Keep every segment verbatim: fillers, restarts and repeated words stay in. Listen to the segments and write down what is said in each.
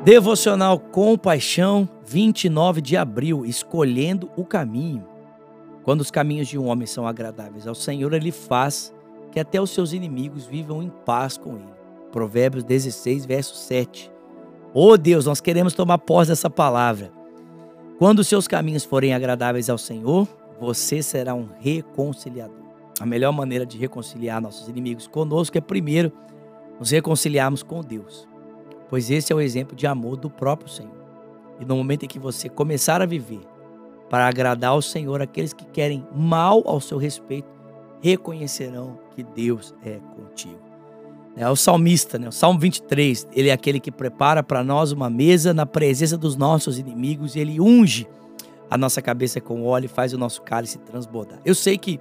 Devocional Compaixão, vinte e nove de abril, escolhendo o caminho. Quando os caminhos de um homem são agradáveis ao Senhor, ele faz que até os seus inimigos vivam em paz com ele. Provérbios dezesseis, verso sete. Oh Deus, nós queremos tomar posse dessa palavra. Quando os seus caminhos forem agradáveis ao Senhor, você será um reconciliador. A melhor maneira de reconciliar nossos inimigos conosco é primeiro nos reconciliarmos com Deus, pois esse é o exemplo de amor do próprio Senhor. E no momento em que você começar a viver para agradar ao Senhor, aqueles que querem mal ao seu respeito reconhecerão que Deus é contigo. É o salmista, né? O Salmo vinte e três, ele é aquele que prepara para nós uma mesa na presença dos nossos inimigos, e ele unge a nossa cabeça com óleo e faz o nosso cálice transbordar. Eu sei que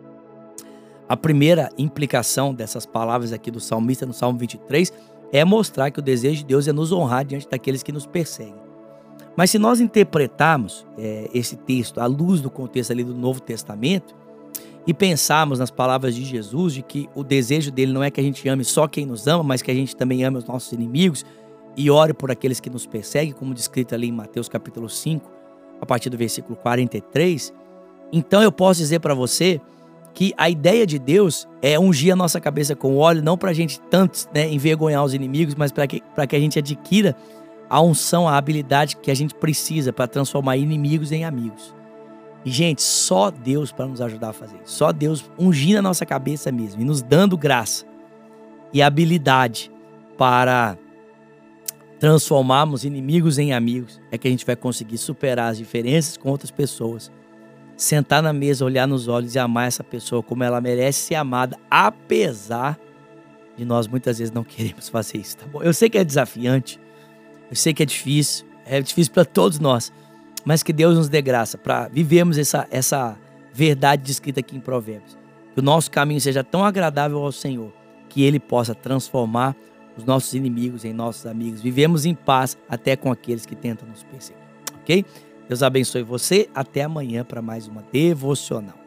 a primeira implicação dessas palavras aqui do salmista no Salmo vinte e três é mostrar que o desejo de Deus é nos honrar diante daqueles que nos perseguem. Mas se nós interpretarmos é, esse texto à luz do contexto ali do Novo Testamento e pensarmos nas palavras de Jesus, de que o desejo dele não é que a gente ame só quem nos ama, mas que a gente também ame os nossos inimigos e ore por aqueles que nos perseguem, como descrito ali em Mateus capítulo cinco, a partir do versículo quarenta e três, então eu posso dizer para você que a ideia de Deus é ungir a nossa cabeça com óleo, não para a gente tanto, né, envergonhar os inimigos, mas para que, para que a gente adquira a unção, a habilidade que a gente precisa para transformar inimigos em amigos. E, gente, só Deus para nos ajudar a fazer isso. Só Deus ungindo a nossa cabeça mesmo e nos dando graça e habilidade para transformarmos inimigos em amigos é que a gente vai conseguir superar as diferenças com outras pessoas, sentar na mesa, olhar nos olhos e amar essa pessoa como ela merece ser amada, apesar de nós muitas vezes não queremos fazer isso, tá bom? Eu sei que é desafiante, eu sei que é difícil, é difícil para todos nós, mas que Deus nos dê graça para vivermos essa, essa verdade descrita aqui em Provérbios. Que o nosso caminho seja tão agradável ao Senhor, que Ele possa transformar os nossos inimigos em nossos amigos. Vivemos em paz até com aqueles que tentam nos perseguir, ok? Deus abençoe você. Até amanhã para mais uma devocional.